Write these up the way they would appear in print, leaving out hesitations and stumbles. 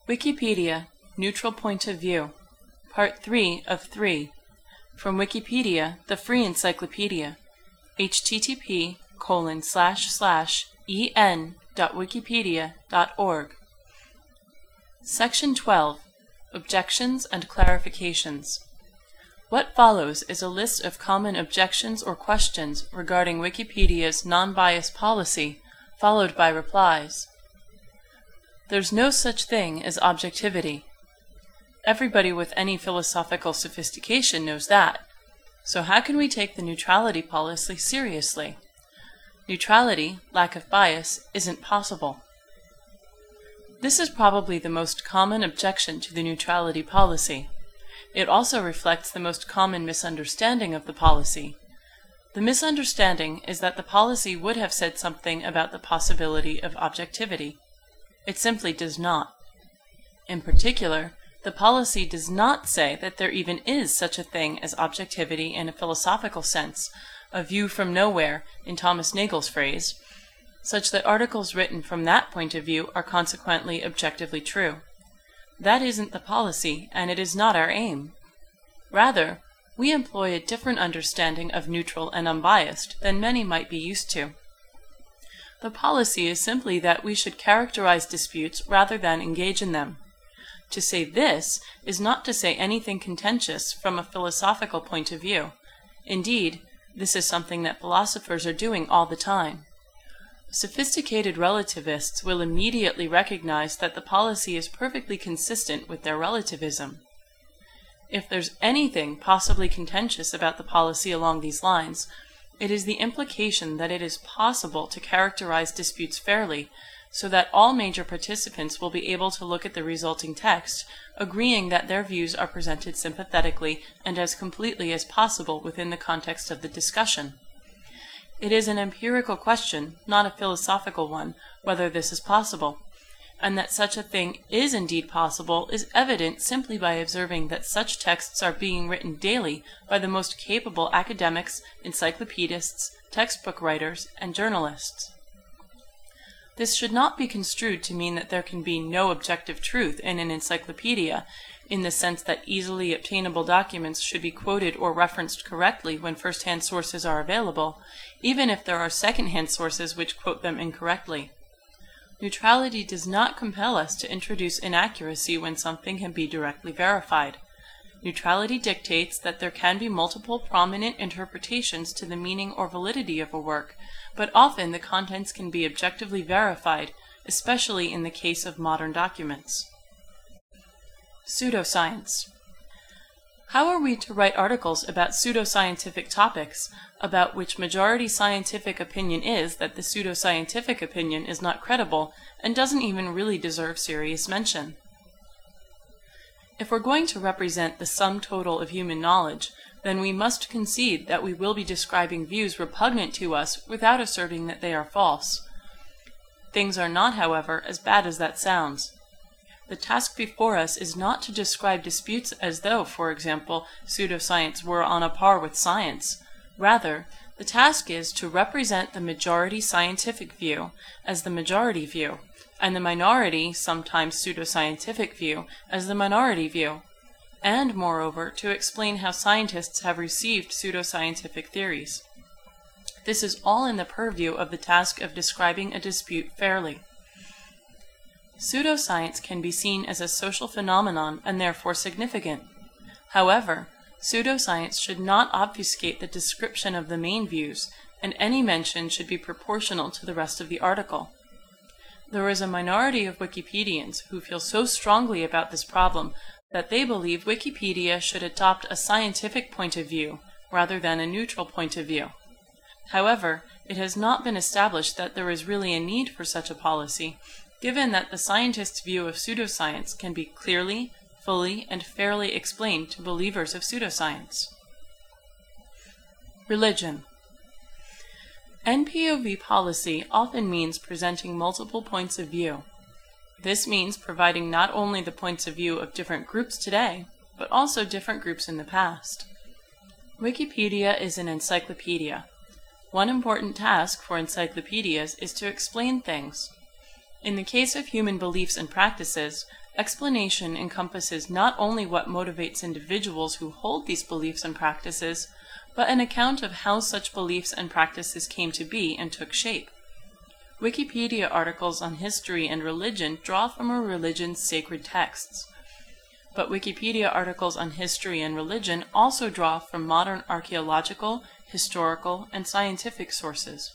Wikipedia, Neutral Point of View, Part 3 of 3, from Wikipedia, the free encyclopedia, http://en.wikipedia.org. Section 12, Objections and Clarifications. What follows is a list of common objections or questions regarding Wikipedia's non-bias policy, followed by replies. There's no such thing as objectivity. Everybody with any philosophical sophistication knows that. So how can we take the neutrality policy seriously? Neutrality, lack of bias, isn't possible. This is probably the most common objection to the neutrality policy. It also reflects the most common misunderstanding of the policy. The misunderstanding is that the policy would have said something about the possibility of objectivity. It simply does not. In particular, the policy does not say that there even is such a thing as objectivity in a philosophical sense, a view from nowhere, in Thomas Nagel's phrase, such that articles written from that point of view are consequently objectively true. That isn't the policy, and it is not our aim. Rather, we employ a different understanding of neutral and unbiased than many might be used to. The policy is simply that we should characterize disputes rather than engage in them. To say this is not to say anything contentious from a philosophical point of view. Indeed, this is something that philosophers are doing all the time. Sophisticated relativists will immediately recognize that the policy is perfectly consistent with their relativism. If there's anything possibly contentious about the policy along these lines, it is the implication that it is possible to characterize disputes fairly, so that all major participants will be able to look at the resulting text, agreeing that their views are presented sympathetically and as completely as possible within the context of the discussion. It is an empirical question, not a philosophical one, whether this is possible. And that such a thing is indeed possible is evident simply by observing that such texts are being written daily by the most capable academics, encyclopedists, textbook writers, and journalists. This should not be construed to mean that there can be no objective truth in an encyclopedia, in the sense that easily obtainable documents should be quoted or referenced correctly when first-hand sources are available, even if there are second-hand sources which quote them incorrectly. Neutrality does not compel us to introduce inaccuracy when something can be directly verified. Neutrality dictates that there can be multiple prominent interpretations to the meaning or validity of a work, but often the contents can be objectively verified, especially in the case of modern documents. Pseudoscience. How are we to write articles about pseudoscientific topics, about which majority scientific opinion is that the pseudoscientific opinion is not credible and doesn't even really deserve serious mention? If we're going to represent the sum total of human knowledge, then we must concede that we will be describing views repugnant to us without asserting that they are false. Things are not, however, as bad as that sounds. The task before us is not to describe disputes as though, for example, pseudoscience were on a par with science. Rather, the task is to represent the majority scientific view as the majority view, and the minority, sometimes pseudoscientific view, as the minority view, and, moreover, to explain how scientists have received pseudoscientific theories. This is all in the purview of the task of describing a dispute fairly. Pseudoscience can be seen as a social phenomenon and therefore significant. However, pseudoscience should not obfuscate the description of the main views, and any mention should be proportional to the rest of the article. There is a minority of Wikipedians who feel so strongly about this problem that they believe Wikipedia should adopt a scientific point of view rather than a neutral point of view. However, it has not been established that there is really a need for such a policy, given that the scientist's view of pseudoscience can be clearly, fully, and fairly explained to believers of pseudoscience. Religion. NPOV policy often means presenting multiple points of view. This means providing not only the points of view of different groups today, but also different groups in the past. Wikipedia is an encyclopedia. One important task for encyclopedias is to explain things. In the case of human beliefs and practices, explanation encompasses not only what motivates individuals who hold these beliefs and practices, but an account of how such beliefs and practices came to be and took shape. Wikipedia articles on history and religion draw from a religion's sacred texts, but Wikipedia articles on history and religion also draw from modern archaeological, historical, and scientific sources.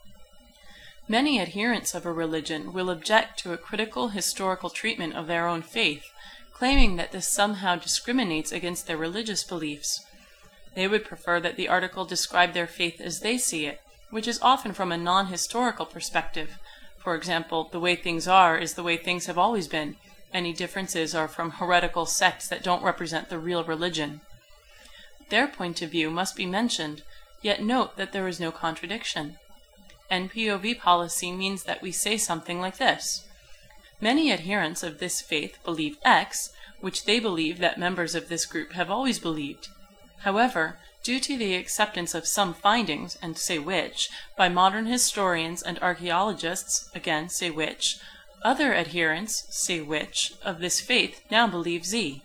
Many adherents of a religion will object to a critical historical treatment of their own faith, claiming that this somehow discriminates against their religious beliefs. They would prefer that the article describe their faith as they see it, which is often from a non-historical perspective. For example, the way things are is the way things have always been. Any differences are from heretical sects that don't represent the real religion. Their point of view must be mentioned, yet note that there is no contradiction. NPOV policy means that we say something like this: many adherents of this faith believe X, which they believe that members of this group have always believed. However, due to the acceptance of some findings, and say which, by modern historians and archaeologists, again say which, other adherents, say which, of this faith now believe Z.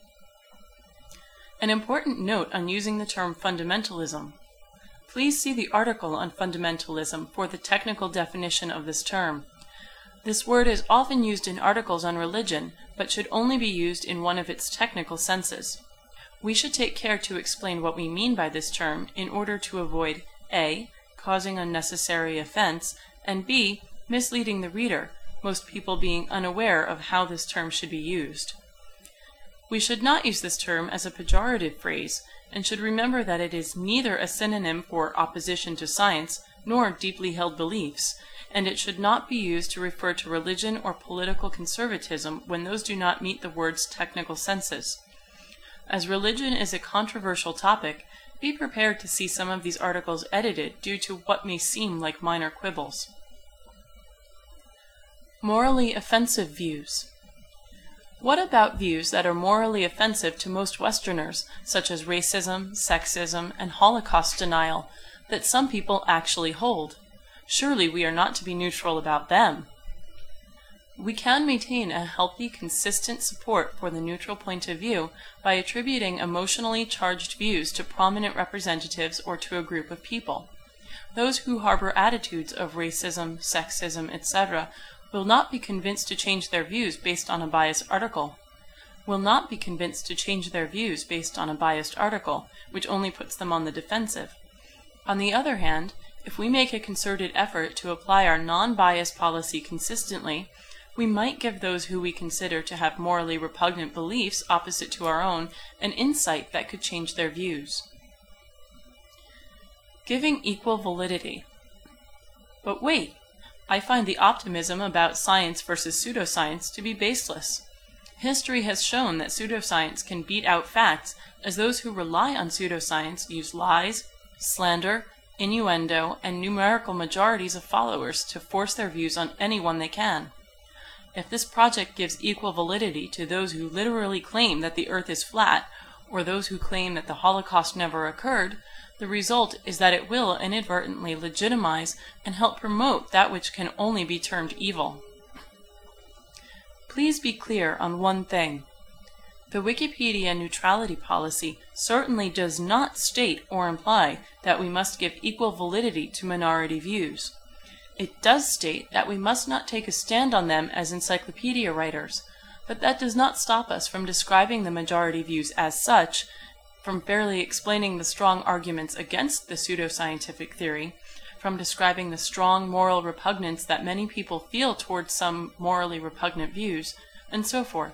An important note on using the term fundamentalism. Please see the article on fundamentalism for the technical definition of this term. This word is often used in articles on religion, but should only be used in one of its technical senses. We should take care to explain what we mean by this term in order to avoid A. causing unnecessary offense, and B. misleading the reader, most people being unaware of how this term should be used. We should not use this term as a pejorative phrase, and should remember that it is neither a synonym for opposition to science nor deeply held beliefs, and it should not be used to refer to religion or political conservatism when those do not meet the word's technical senses. As religion is a controversial topic, be prepared to see some of these articles edited due to what may seem like minor quibbles. Morally offensive views. What about views that are morally offensive to most Westerners, such as racism, sexism, and Holocaust denial, that some people actually hold? Surely we are not to be neutral about them. We can maintain a healthy, consistent support for the neutral point of view by attributing emotionally charged views to prominent representatives or to a group of people. Those who harbor attitudes of racism, sexism, etc., will not be convinced to change their views based on a biased article. Which only puts them on the defensive. On the other hand, if we make a concerted effort to apply our non-biased policy consistently, we might give those who we consider to have morally repugnant beliefs opposite to our own an insight that could change their views. Giving equal validity. But wait! I find the optimism about science versus pseudoscience to be baseless. History has shown that pseudoscience can beat out facts, as those who rely on pseudoscience use lies, slander, innuendo, and numerical majorities of followers to force their views on anyone they can. If this project gives equal validity to those who literally claim that the Earth is flat, or those who claim that the Holocaust never occurred, the result is that it will inadvertently legitimize and help promote that which can only be termed evil. Please be clear on one thing. The Wikipedia neutrality policy certainly does not state or imply that we must give equal validity to minority views. It does state that we must not take a stand on them as encyclopedia writers, but that does not stop us from describing the majority views as such, from fairly explaining the strong arguments against the pseudoscientific theory, from describing the strong moral repugnance that many people feel towards some morally repugnant views, and so forth.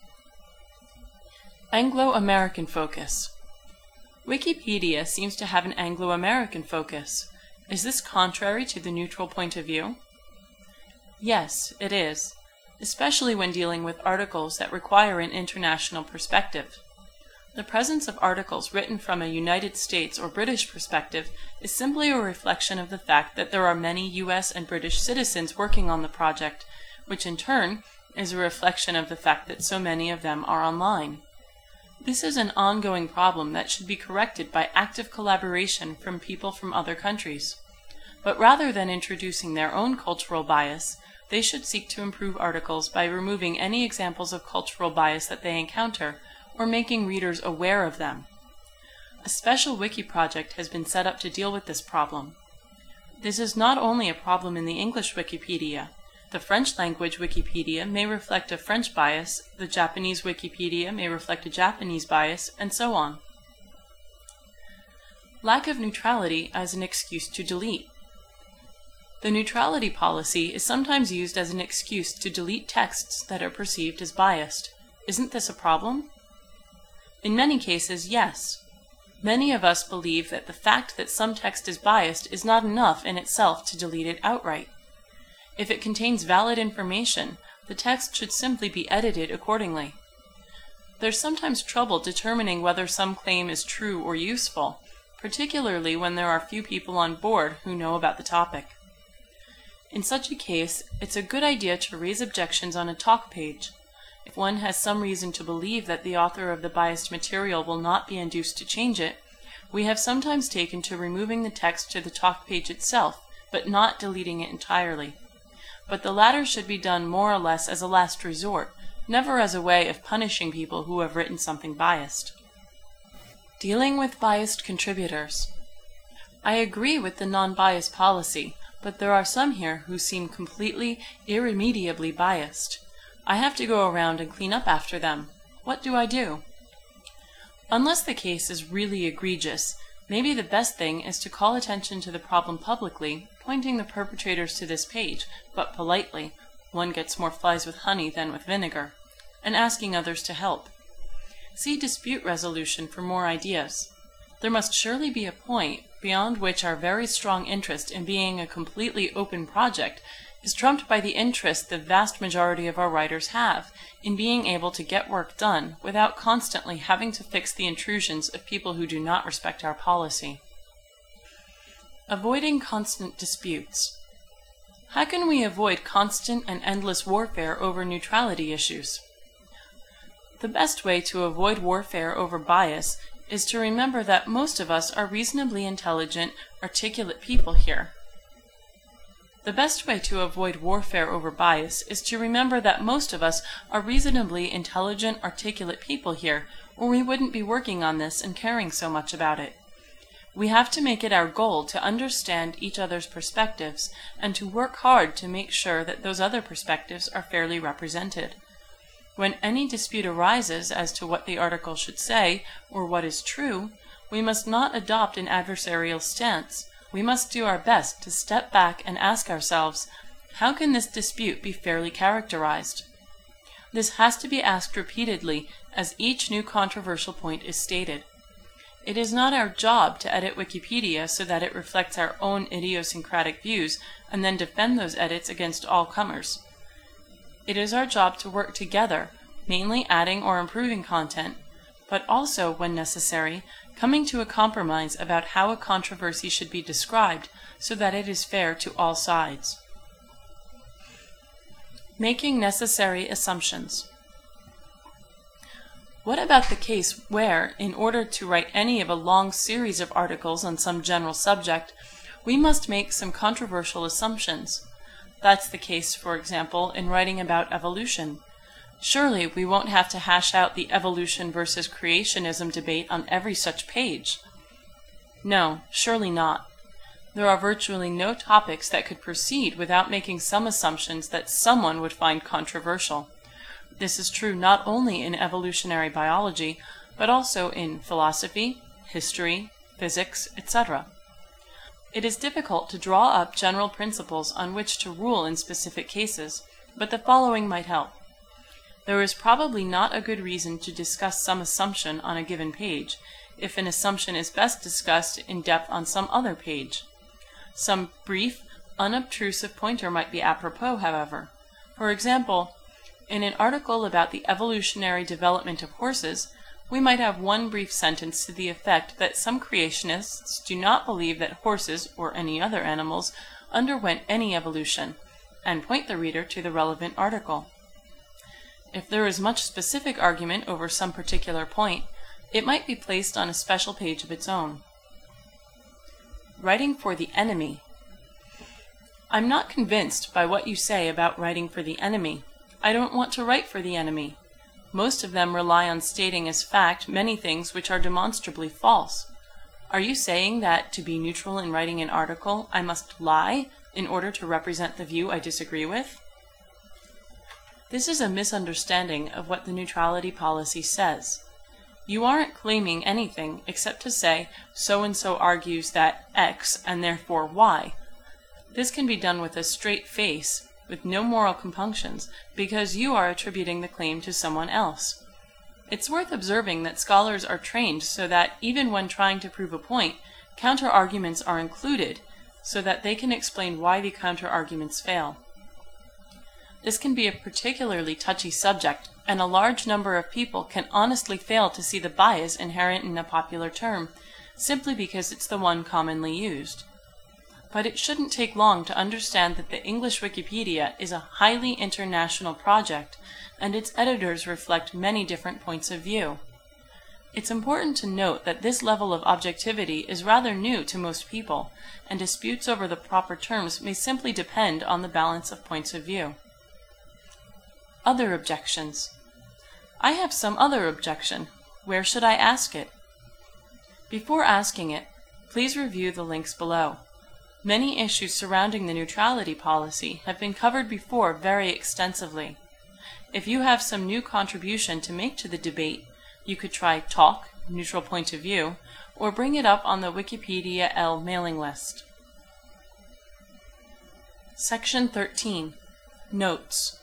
Anglo-American focus. Wikipedia seems to have an Anglo-American focus. Is this contrary to the neutral point of view? Yes, it is, especially when dealing with articles that require an international perspective. The presence of articles written from a United States or British perspective is simply a reflection of the fact that there are many US and British citizens working on the project, which in turn is a reflection of the fact that so many of them are online. This is an ongoing problem that should be corrected by active collaboration from people from other countries. But rather than introducing their own cultural bias, they should seek to improve articles by removing any examples of cultural bias that they encounter, or making readers aware of them. A special wiki project has been set up to deal with this problem. This is not only a problem in the English Wikipedia. The French language Wikipedia may reflect a French bias, the Japanese Wikipedia may reflect a Japanese bias, and so on. Lack of neutrality as an excuse to delete. The neutrality policy is sometimes used as an excuse to delete texts that are perceived as biased. Isn't this a problem? In many cases, yes. Many of us believe that the fact that some text is biased is not enough in itself to delete it outright. If it contains valid information, the text should simply be edited accordingly. There's sometimes trouble determining whether some claim is true or useful, particularly when there are few people on board who know about the topic. In such a case, it's a good idea to raise objections on a talk page. If one has some reason to believe that the author of the biased material will not be induced to change it, we have sometimes taken to removing the text to the talk page itself, but not deleting it entirely. But the latter should be done more or less as a last resort, never as a way of punishing people who have written something biased. Dealing with biased contributors. I agree with the non-bias policy, but there are some here who seem completely, irremediably biased. I have to go around and clean up after them. What do I do? Unless the case is really egregious, maybe the best thing is to call attention to the problem publicly, pointing the perpetrators to this page, but politely, one gets more flies with honey than with vinegar, and asking others to help. See dispute resolution for more ideas. There must surely be a point beyond which our very strong interest in being a completely open project is trumped by the interest the vast majority of our writers have in being able to get work done without constantly having to fix the intrusions of people who do not respect our policy. Avoiding constant disputes. How can we avoid constant and endless warfare over neutrality issues? The best way to avoid warfare over bias is to remember that most of us are reasonably intelligent, articulate people here. The best way to avoid warfare over bias is to remember that most of us are reasonably intelligent, articulate people here, or we wouldn't be working on this and caring so much about it. We have to make it our goal to understand each other's perspectives and to work hard to make sure that those other perspectives are fairly represented. When any dispute arises as to what the article should say or what is true, we must not adopt an adversarial stance. We must do our best to step back and ask ourselves, how can this dispute be fairly characterized? This has to be asked repeatedly as each new controversial point is stated. It is not our job to edit Wikipedia so that it reflects our own idiosyncratic views and then defend those edits against all comers. It is our job to work together, mainly adding or improving content, but also, when necessary, coming to a compromise about how a controversy should be described so that it is fair to all sides. Making necessary assumptions. What about the case where, in order to write any of a long series of articles on some general subject, we must make some controversial assumptions? That's the case, for example, in writing about evolution. Surely we won't have to hash out the evolution versus creationism debate on every such page. No, surely not. There are virtually no topics that could proceed without making some assumptions that someone would find controversial. This is true not only in evolutionary biology, but also in philosophy, history, physics, etc. It is difficult to draw up general principles on which to rule in specific cases, but the following might help. There is probably not a good reason to discuss some assumption on a given page, if an assumption is best discussed in depth on some other page. Some brief, unobtrusive pointer might be apropos, however. For example, in an article about the evolutionary development of horses, we might have one brief sentence to the effect that some creationists do not believe that horses, or any other animals, underwent any evolution, and point the reader to the relevant article. If there is much specific argument over some particular point, it might be placed on a special page of its own. Writing for the enemy. I'm not convinced by what you say about writing for the enemy. I don't want to write for the enemy. Most of them rely on stating as fact many things which are demonstrably false. Are you saying that to be neutral in writing an article, I must lie in order to represent the view I disagree with? This is a misunderstanding of what the neutrality policy says. You aren't claiming anything except to say so-and-so argues that X and therefore Y. This can be done with a straight face, with no moral compunctions, because you are attributing the claim to someone else. It's worth observing that scholars are trained so that even when trying to prove a point, counter-arguments are included, so that they can explain why the counter-arguments fail. This can be a particularly touchy subject, and a large number of people can honestly fail to see the bias inherent in a popular term, simply because it's the one commonly used. But it shouldn't take long to understand that the English Wikipedia is a highly international project, and its editors reflect many different points of view. It's important to note that this level of objectivity is rather new to most people, and disputes over the proper terms may simply depend on the balance of points of view. Other objections. I have some other objection. Where should I ask it? Before asking it, please review the links below. Many issues surrounding the neutrality policy have been covered before very extensively. If you have some new contribution to make to the debate, you could try Talk, Neutral Point of View, or bring it up on the Wikipedia L mailing list. Section 13. Notes.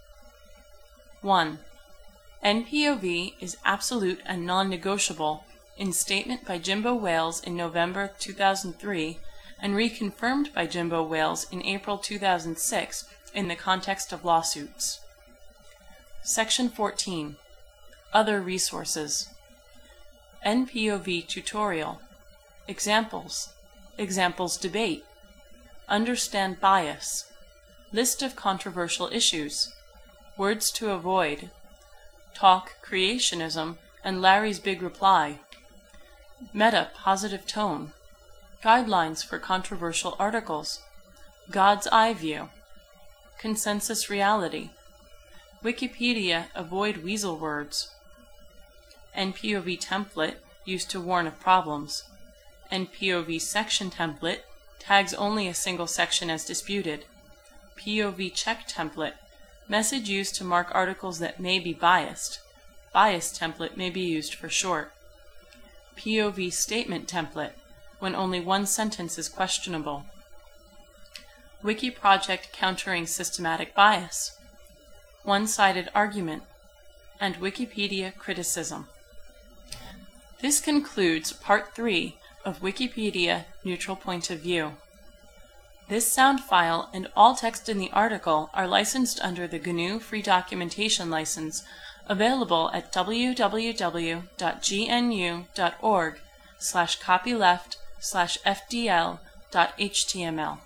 1. NPOV is absolute and non-negotiable in statement by Jimbo Wales in November 2003 and reconfirmed by Jimbo Wales in April 2006 in the context of lawsuits. Section 14. Other resources. NPOV tutorial. Examples. Examples debate. Understand bias. List of controversial issues. Words to avoid. Talk creationism and Larry's big reply. Meta positive tone. Guidelines for controversial articles. God's eye view. Consensus reality. Wikipedia avoid weasel words. NPOV template used to warn of problems. NPOV section template tags only a single section as disputed. POV check template message used to mark articles that may be biased. Bias template may be used for short. POV statement template when only one sentence is questionable. Wiki project countering systematic bias. One-sided argument. And Wikipedia criticism. This concludes Part 3 of Wikipedia Neutral Point of View. This sound file and all text in the article are licensed under the GNU Free Documentation License, available at www.gnu.org/copyleft/fdl.html.